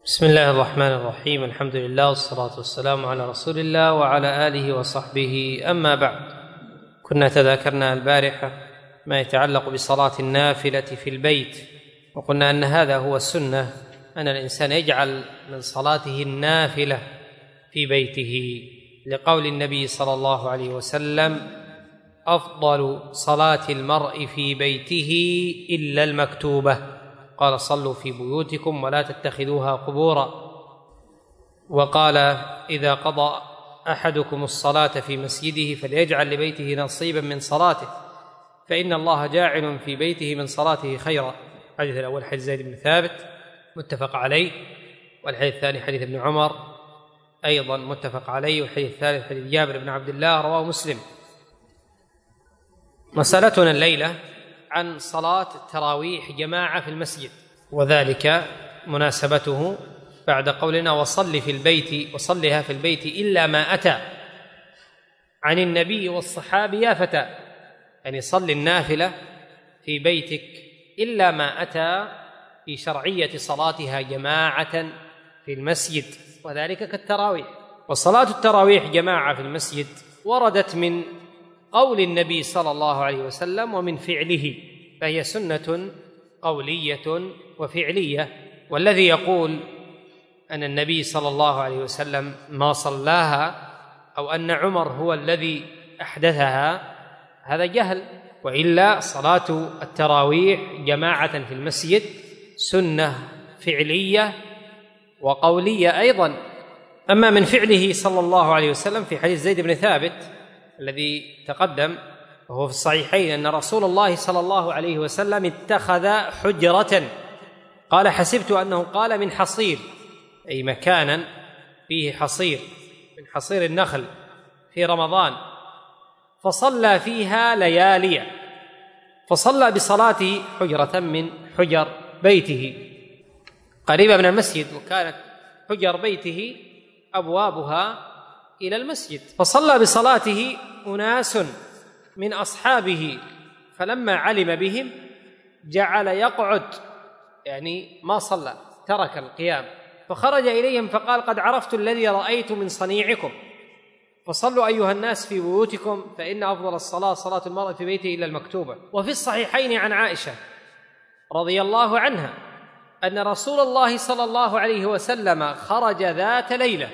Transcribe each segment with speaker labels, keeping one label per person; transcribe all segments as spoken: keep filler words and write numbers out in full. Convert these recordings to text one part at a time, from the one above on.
Speaker 1: بسم الله الرحمن الرحيم. الحمد لله والصلاة والسلام على رسول الله وعلى آله وصحبه. أما بعد، كنا تذاكرنا البارحة ما يتعلق بصلاة النافلة في البيت، وقلنا أن هذا هو السنة، أن الإنسان يجعل من صلاته النافلة في بيته، لقول النبي صلى الله عليه وسلم: أفضل صلاة المرء في بيته إلا المكتوبة، قال: صلوا في بيوتكم ولا تتخذوها قبورا. وقال: إذا قضى أحدكم الصلاة في مسجده فليجعل لبيته نصيبا من صلاته، فإن الله جاعل في بيته من صلاته خيرا. الحديث الأول حديث زيد بن ثابت متفق عليه، والحديث الثاني حديث ابن عمر أيضا متفق عليه، والحديث الثالث حديث جابر بن عبد الله رواه مسلم. مسألتنا الليلة عن صلاة التراويح جماعة في المسجد، وذلك مناسبته بعد قولنا: وصل في البيت وصلها في البيت إلا ما أتى عن النبي والصحابة يا فتى، يعني صل النافلة في بيتك إلا ما أتى في شرعية صلاتها جماعة في المسجد، وذلك كالتراويح. وصلاة التراويح جماعة في المسجد وردت من قول النبي صلى الله عليه وسلم ومن فعله، فهي سنة قولية وفعلية. والذي يقول أن النبي صلى الله عليه وسلم ما صلاها أو أن عمر هو الذي أحدثها هذا جهل، وإلا صلاة التراويح جماعة في المسجد سنة فعلية وقولية أيضا. أما من فعله صلى الله عليه وسلم في حديث زيد بن ثابت الذي تقدم وهو في الصحيحين أن رسول الله صلى الله عليه وسلم اتخذ حجرة، قال: حسبت أنه قال من حصير، أي مكانا فيه حصير من حصير النخل في رمضان، فصلى فيها ليالي، فصلى بصلاته حجرة من حجر بيته قريبة من المسجد، وكانت حجر بيته أبوابها إلى المسجد، فصلى بصلاته أناس من أصحابه، فلما علم بهم جعل يقعد، يعني ما صلى، ترك القيام، فخرج إليهم فقال: قد عرفت الذي رأيت من صنيعكم، فصلوا أيها الناس في بيوتكم، فإن أفضل الصلاة صلاة المرء في بيته إلا المكتوبة. وفي الصحيحين عن عائشة رضي الله عنها أن رسول الله صلى الله عليه وسلم خرج ذات ليلة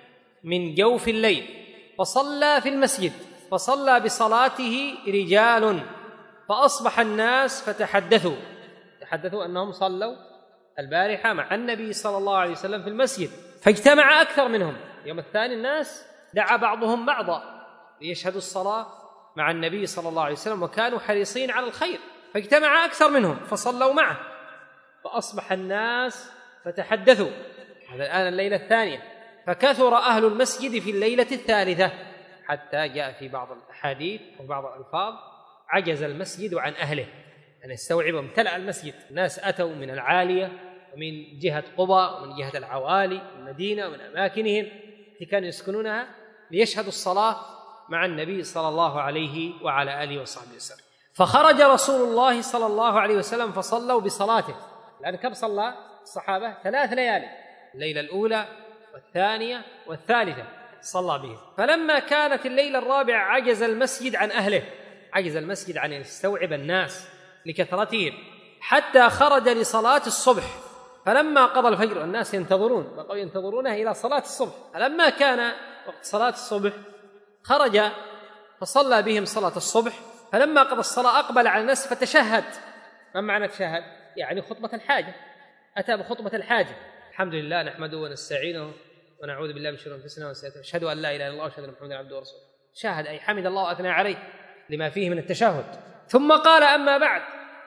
Speaker 1: من جوف الليل فصلى في المسجد، فصلى بصلاته رجال، فأصبح الناس فتحدثوا تحدثوا أنهم صلوا البارحة مع النبي صلى الله عليه وسلم في المسجد، فاجتمع أكثر منهم. يوم الثاني الناس دعا بعضهم بعضا ليشهدوا الصلاة مع النبي صلى الله عليه وسلم، وكانوا حريصين على الخير، فاجتمع أكثر منهم فصلوا معه، فأصبح الناس فتحدثوا. هذا الآن الليلة الثانية، فكثر أهل المسجد في الليلة الثالثة، حتى جاء في بعض الأحاديث وبعض الألفاظ: عجز المسجد عن أهله، أن يستوعب امتلأ المسجد، الناس أتوا من العالية ومن جهة قبى ومن جهة العوالي المدينة ومن أماكنهم التي كانوا يسكنونها ليشهدوا الصلاة مع النبي صلى الله عليه وعلى آله وصحبه وسلم. فخرج رسول الله صلى الله عليه وسلم فصلوا بصلاته. الآن كم صلى الصحابة؟ ثلاث ليالي، الليلة الأولى والثانية والثالثة صلى بهم. فلما كانت الليلة الرابعة عجز المسجد عن أهله، عجز المسجد عن يستوعب الناس لكثرتهم، حتى خرج لصلاة الصبح، فلما قضى الفجر الناس ينتظرون، بقوا ينتظرونه إلى صلاة الصبح، فلما كان وقت صلاة الصبح خرج فصلى بهم صلاة الصبح، فلما قضى الصلاة أقبل على الناس فتشهد. ما معنى تشهد؟ يعني خطبة الحاجة، أتى بخطبة الحاجة: الحمد لله نحمده ونستعينه ونعوذ بالله من شرور أنفسنا وسيئات، أشهد أن لا إله إلا الله وأشهد أن محمدا عبده ورسوله. شاهد أي حمد الله وأثنى عليه لما فيه من التشهد، ثم قال: أما بعد،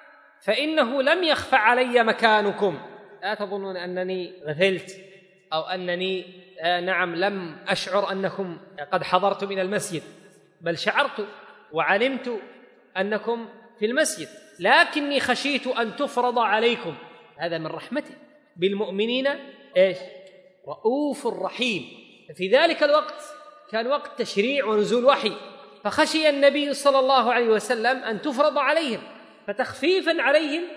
Speaker 1: فإنه لم يخف علي مكانكم، لا تظنون أنني غفلت أو أنني آه نعم لم أشعر أنكم قد حضرتم إلى المسجد، بل شعرت وعلمت أنكم في المسجد، لكني خشيت أن تفرض عليكم. هذا من رحمته بالمؤمنين إيش؟ رؤوف رحيم. في ذلك الوقت كان وقت تشريع ونزول وحي، فخشي النبي صلى الله عليه وسلم أن تفرض عليهم، فتخفيفا عليهم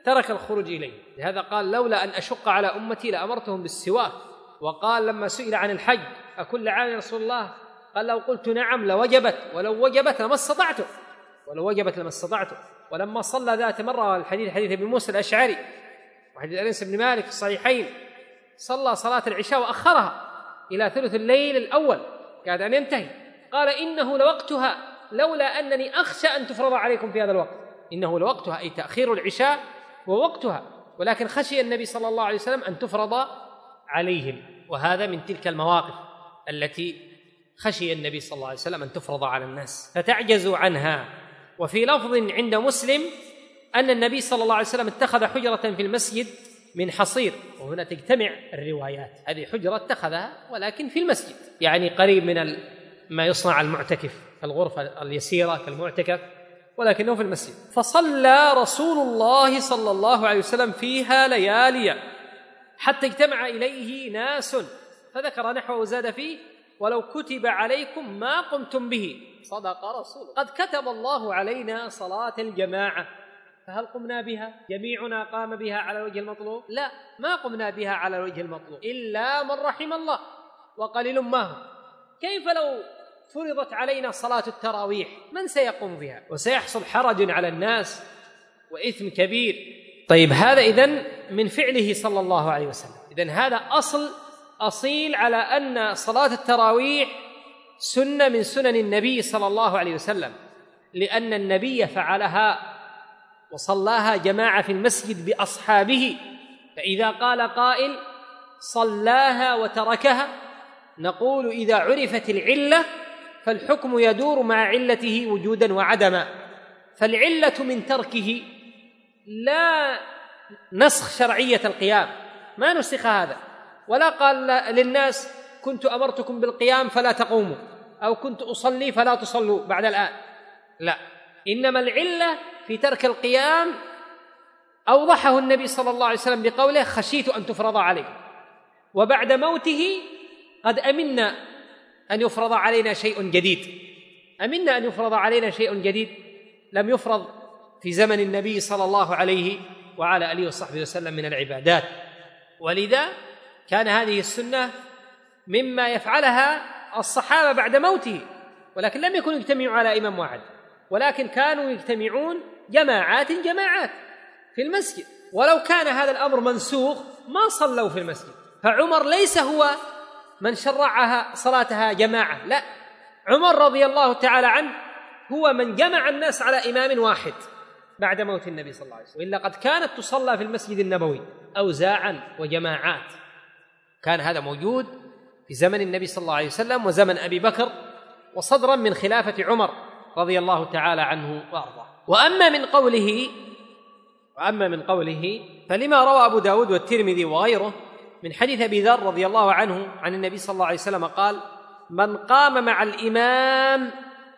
Speaker 1: ترك الخروج إليه. لهذا قال لولا أن أشق على أمتي لأمرتهم بالسواك. وقال لما سئل عن الحج أكل عام يا رسول الله؟ قال لو قلت نعم لوجبت، ولو وجبت لما استطعت، ولو وجبت لما استطعت. ولما صلى ذات مرة، الحديث حديث ابن موسى الأشعري وحديث أنس بن مالك في الصحيحين، صلى صلاة العشاء وأخرها إلى ثلث الليل الأول كاد أن ينتهي، قال إنه لوقتها لولا أنني أخشى أن تفرض عليكم في هذا الوقت. إنه لوقتها أي تأخير العشاء ووقتها، ولكن خشي النبي صلى الله عليه وسلم أن تفرض عليهم. وهذا من تلك المواقف التي خشي النبي صلى الله عليه وسلم أن تفرض على الناس فتعجزوا عنها. وفي لفظ عند مسلم أن النبي صلى الله عليه وسلم اتخذ حجرة في المسجد من حصير، وهنا تجتمع الروايات، هذه حجرة اتخذها ولكن في المسجد، يعني قريب من ما يصنع المعتكف، الغرفة اليسيرة كالمعتكف، ولكنه في المسجد. فصلى رسول الله صلى الله عليه وسلم فيها ليالي حتى اجتمع إليه ناس، فذكر نحوه وزاد فيه ولو كتب عليكم ما قمتم به. صدق رسول قد كتب الله علينا صلاة الجماعة، فهل قمنا بها؟ جميعنا قام بها على الوجه المطلوب؟ لا، ما قمنا بها على الوجه المطلوب إلا من رحم الله، وقليل ما هم. كيف لو فرضت علينا صلاة التراويح؟ من سيقوم بها؟ وسيحصل حرج على الناس وإثم كبير. طيب هذا إذن من فعله صلى الله عليه وسلم. إذن هذا أصل أصيل على أن صلاة التراويح سنة من سنن النبي صلى الله عليه وسلم، لأن النبي فعلها وصلاها جماعة في المسجد بأصحابه. فإذا قال قائل صلاها وتركها، نقول إذا عرفت العلة فالحكم يدور مع علته وجودا وعدما. فالعلة من تركه لا نسخ شرعية القيام، ما نسخ هذا، ولا قال للناس كنت أمرتكم بالقيام فلا تقوموا، أو كنت أصلي فلا تصلوا بعد الآن، لا، إنما العلة في ترك القيام أوضحه النبي صلى الله عليه وسلم بقوله خشيت أن تفرض عليه. وبعد موته قد أمنا أن يفرض علينا شيء جديد، أمنا أن يفرض علينا شيء جديد لم يفرض في زمن النبي صلى الله عليه وعلى آله وصحبه وسلم من العبادات. ولذا كان هذه السنة مما يفعلها الصحابة بعد موته، ولكن لم يكونوا يجتمعوا على إمام واحد، ولكن كانوا يجتمعون جماعات جماعات في المسجد. ولو كان هذا الأمر منسوخ ما صلوا في المسجد. فعمر ليس هو من شرعها صلاتها جماعة، لا، عمر رضي الله تعالى عنه هو من جمع الناس على إمام واحد بعد موت النبي صلى الله عليه وسلم، وإلا قد كانت تصلى في المسجد النبوي أوزاعا وجماعات. كان هذا موجود في زمن النبي صلى الله عليه وسلم وزمن أبي بكر، وصدرا من خلافة عمر رضي الله تعالى عنه وأرضاه. وأما من قوله وأما من قوله فلما روى أبو داود والترمذي وغيره من حديث أبي ذر رضي الله عنه عن النبي صلى الله عليه وسلم قال من قام مع الإمام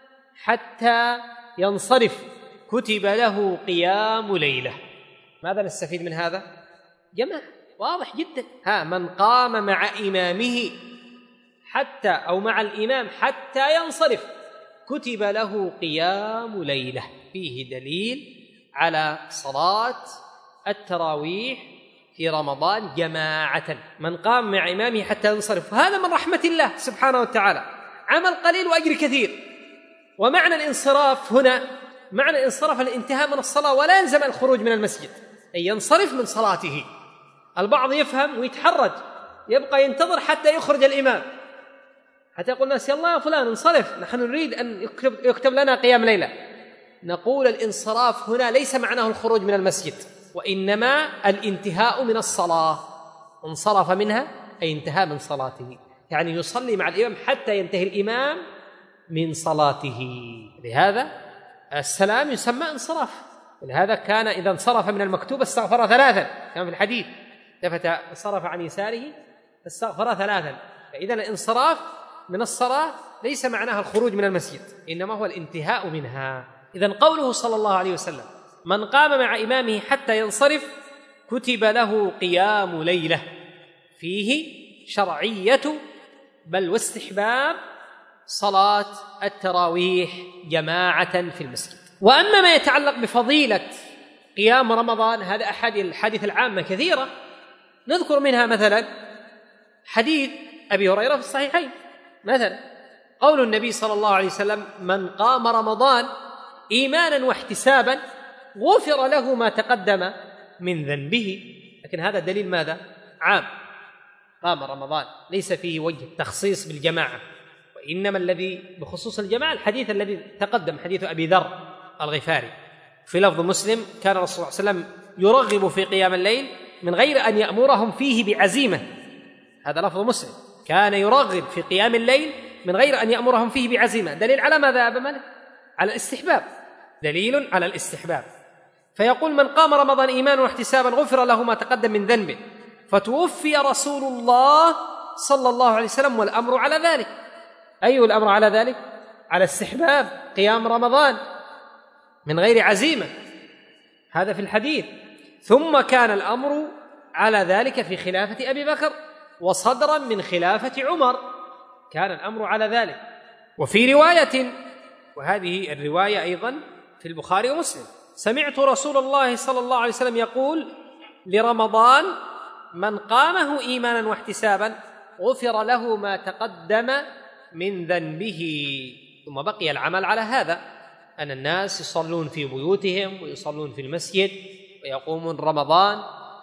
Speaker 1: حتى ينصرف كتب له قيام ليلة. ماذا نستفيد من هذا؟ جماعة، واضح جدا. ها، من قام مع إمامه حتى أو مع الإمام حتى ينصرف كتب له قيام ليلة، فيه دليل على صلاة التراويح في رمضان جماعة. من قام مع إمامه حتى ينصرف، هذا من رحمة الله سبحانه وتعالى، عمل قليل وأجر كثير. ومعنى الانصراف هنا معنى الانصراف الانتهاء من الصلاة، ولا يلزم الخروج من المسجد، أي ينصرف من صلاته. البعض يفهم ويتحرج، يبقى ينتظر حتى يخرج الإمام، حتى يقول الناس يلا يا فلان انصرف، نحن نريد أن يكتب, يكتب لنا قيام ليلة. نقول الانصراف هنا ليس معناه الخروج من المسجد، وإنما الانتهاء من الصلاة. انصرف منها أي انتهى من صلاته، يعني يصلي مع الإمام حتى ينتهي الإمام من صلاته. لهذا السلام يسمى انصراف. ولهذا كان إذا انصرف من المكتوب استغفر ثلاثا كما في الحديث، لفت انصرف عن يساره استغفر ثلاثا. فإذا الانصراف من الصلاة ليس معناها الخروج من المسجد، إنما هو الانتهاء منها. إذن قوله صلى الله عليه وسلم من قام مع إمامه حتى ينصرف كتب له قيام ليلة، فيه شرعية بل واستحباب صلاة التراويح جماعة في المسجد. وأما ما يتعلق بفضيلة قيام رمضان هذا أحد الحديث العامة كثيرة، نذكر منها مثلا حديث أبي هريرة في الصحيحين، مثلا قول النبي صلى الله عليه وسلم: من قام رمضان إيمانا واحتسابا غفر له ما تقدم من ذنبه. لكن هذا دليل ماذا؟ عام، قام رمضان، ليس فيه وجه التخصيص بالجماعة، وإنما الذي بخصوص الجماعة الحديث الذي تقدم، حديث أبي ذر الغفاري. في لفظ مسلم: كان الرسول صلى الله عليه وسلم يرغب في قيام الليل من غير أن يأمرهم فيه بعزيمة. هذا لفظ مسلم، كان يرغب في قيام الليل من غير أن يأمرهم فيه بعزيمة. دليل على ماذا يا أبا مالك؟ على الاستحباب، دليل على الاستحباب. فيقول: من قام رمضان إيمانا واحتسابا غفر له ما تقدم من ذنبه، فتوفي رسول الله صلى الله عليه وسلم والأمر على ذلك. أي الأمر على ذلك؟ على استحباب قيام رمضان من غير عزيمة، هذا في الحديث. ثم كان الأمر على ذلك في خلافة أبي بكر، وصدرا من خلافة عمر كان الأمر على ذلك. وفي رواية، وهذه الرواية أيضا في البخاري ومسلم: سمعت رسول الله صلى الله عليه وسلم يقول لرمضان: من قامه إيمانا واحتسابا غفر له ما تقدم من ذنبه. ثم بقي العمل على هذا، أن الناس يصلون في بيوتهم ويصلون في المسجد ويقومون رمضان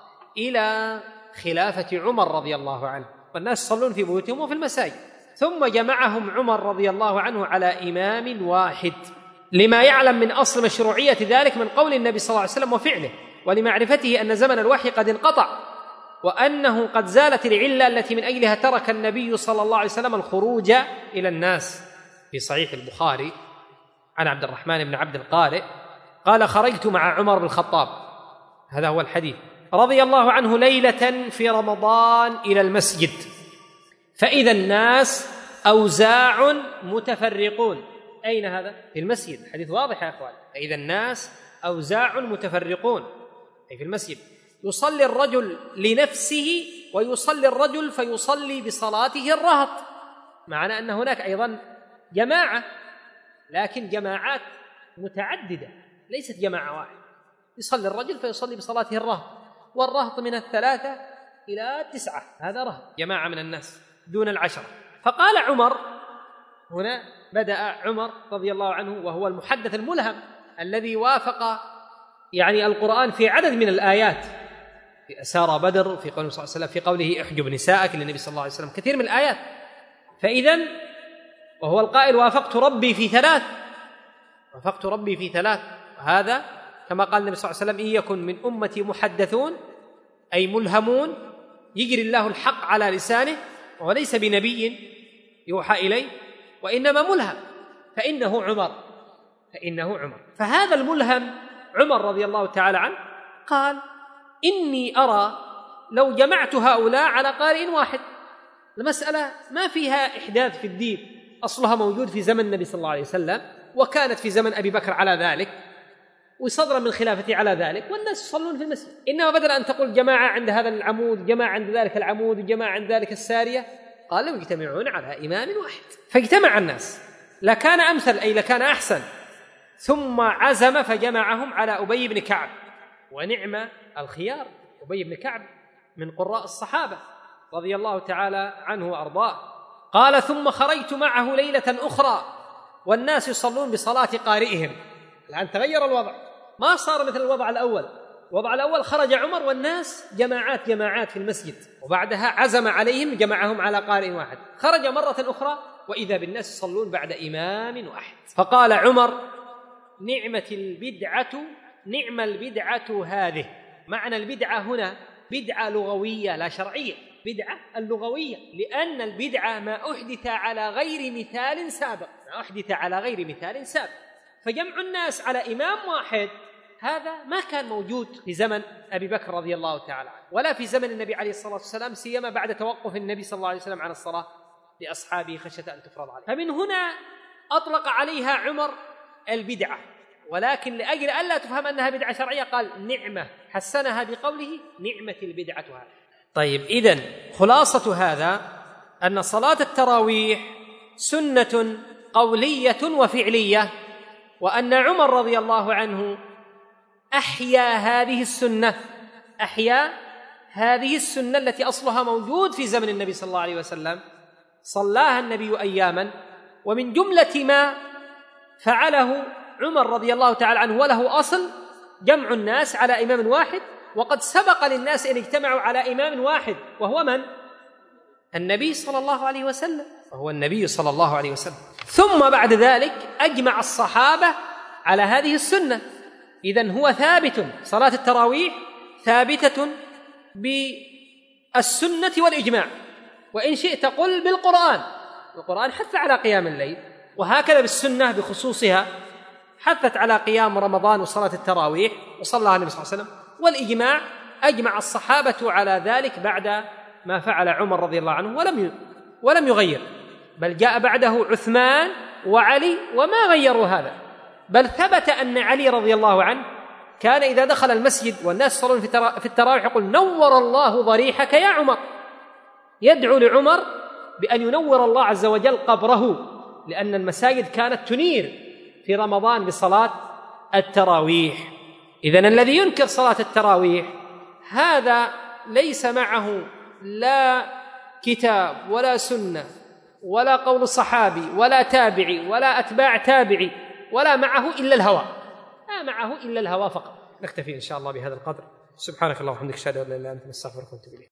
Speaker 1: إلى خلافة عمر رضي الله عنه، والناس يصلون في بيوتهم وفي المساجد. ثم جمعهم عمر رضي الله عنه على إمام واحد، لما يعلم من أصل مشروعية ذلك من قول النبي صلى الله عليه وسلم وفعله، ولمعرفته أن زمن الوحي قد انقطع، وأنه قد زالت العلة التي من أجلها ترك النبي صلى الله عليه وسلم الخروج إلى الناس. في صحيح البخاري عن عبد الرحمن بن عبد القارئ قال: خرجت مع عمر بن الخطاب، هذا هو الحديث، رضي الله عنه، ليلة في رمضان إلى المسجد، فإذا الناس أوزاع متفرقون. أين هذا؟ في المسجد، حديث واضح يا أخوان. فإذا الناس أوزاع متفرقون، أي في المسجد، يصلي الرجل لنفسه ويصلي الرجل فيصلي بصلاته الرهط، معنى أن هناك أيضا جماعة، لكن جماعات متعددة، ليست جماعة واحدة. يصلي الرجل فيصلي بصلاته الرهط، والرهط من الثلاثة إلى تسعة، هذا رهط، جماعة من الناس دون العشرة. فقال عمر، هنا بدأ عمر رضي الله عنه وهو المحدث الملهم الذي وافق يعني القرآن في عدد من الآيات، في أسارى بدر، في قوله صلى الله عليه وسلم، في قوله احجب نساءك للنبي صلى الله عليه وسلم، كثير من الآيات. فإذن وهو القائل: وافقت ربي في ثلاث، وافقت ربي في ثلاث. هذا كما قال النبي صلى الله عليه وسلم: إن يكن من أمتي محدثون، أي ملهمون، يجري الله الحق على لسانه، وهو ليس بنبي يوحى إليه، وإنما ملهم، فإنه عمر، فإنه عمر. فهذا الملهم عمر رضي الله تعالى عنه قال: إني أرى لو جمعت هؤلاء على قارئ واحد. المسألة ما فيها إحداث في الدين، أصلها موجود في زمن النبي صلى الله عليه وسلم، وكانت في زمن أبي بكر على ذلك، وصدر من خلافته على ذلك، والناس يصلون في المسجد. إنما بدل أن تقول جماعة عند هذا العمود، جماعة عند ذلك العمود، وجماعة عند ذلك السارية، قال: لو يجتمعون على إمام واحد. فاجتمع الناس، لكان أمثل، أي لكان أحسن. ثم عزم فجمعهم على أبي بن كعب، ونعم الخيار أبي بن كعب من قراء الصحابة رضي الله تعالى عنه وأرضاه. قال: ثم خرجت معه ليلة أخرى والناس يصلون بصلاة قارئهم. الآن تغير الوضع، ما صار مثل الوضع الأول. الوضع الأول خرج عمر والناس جماعات جماعات في المسجد، وبعدها عزم عليهم جمعهم على قارئ واحد. خرج مرة أخرى وإذا بالناس يصلون بعد إمام واحد. فقال عمر: نعمة البدعة، نعم البدعة هذه. معنى البدعة هنا بدعة لغوية لا شرعية، بدعة اللغوية، لأن البدعة ما أحدث على غير مثال سابق، ما أحدث على غير مثال سابق. فجمع الناس على إمام واحد هذا ما كان موجود في زمن أبي بكر رضي الله تعالى عنه، ولا في زمن النبي عليه الصلاة والسلام، سيما بعد توقف النبي صلى الله عليه وسلم عن الصلاة لأصحابه خشية أن تفرض عليه. فمن هنا أطلق عليها عمر البدعة، ولكن لأجل ألا تفهم أنها بدعة شرعية قال نعمة، حسنها بقوله نعمة البدعة هذه. طيب، إذن خلاصة هذا أن صلاة التراويح سنة قولية وفعلية، وأن عمر رضي الله عنه أحيا هذه السنة أحيا هذه السنة التي أصلها موجود في زمن النبي صلى الله عليه وسلم، صلاها النبي أياما. ومن جملة ما فعله عمر رضي الله تعالى عنه وله أصل جمع الناس على إمام واحد، وقد سبق للناس أن اجتمعوا على إمام واحد، وهو من؟ النبي صلى الله عليه وسلم وهو النبي صلى الله عليه وسلم. ثم بعد ذلك أجمع الصحابة على هذه السنة. إذن هو ثابت، صلاة التراويح ثابتة بالسنة والإجماع، وإن شئت قل بالقرآن. القرآن حث على قيام الليل، وهكذا بالسنة بخصوصها حثت على قيام رمضان وصلاة التراويح وصلىها النبي صلى الله عليه وسلم. والإجماع أجمع الصحابة على ذلك بعد ما فعل عمر رضي الله عنه ولم ولم يغير، بل جاء بعده عثمان وعلي وما غيروا هذا، بل ثبت أن علي رضي الله عنه كان إذا دخل المسجد والناس يصلون في التراويح يقول: نور الله ضريحك يا عمر، يدعو لعمر بأن ينور الله عز وجل قبره، لأن المساجد كانت تنير في رمضان بصلاة التراويح. إذن الذي ينكر صلاة التراويح هذا ليس معه لا كتاب ولا سنة ولا قول صحابي ولا تابعي ولا أتباع تابعي، ولا معه إلا الهوى، لا معه إلا الهوى فقط. نكتفي إن شاء الله بهذا القدر. سبحانك اللهم وبحمدك، أشهد أن لا إله إلا أنت، نستغفرك ونتوب إليك.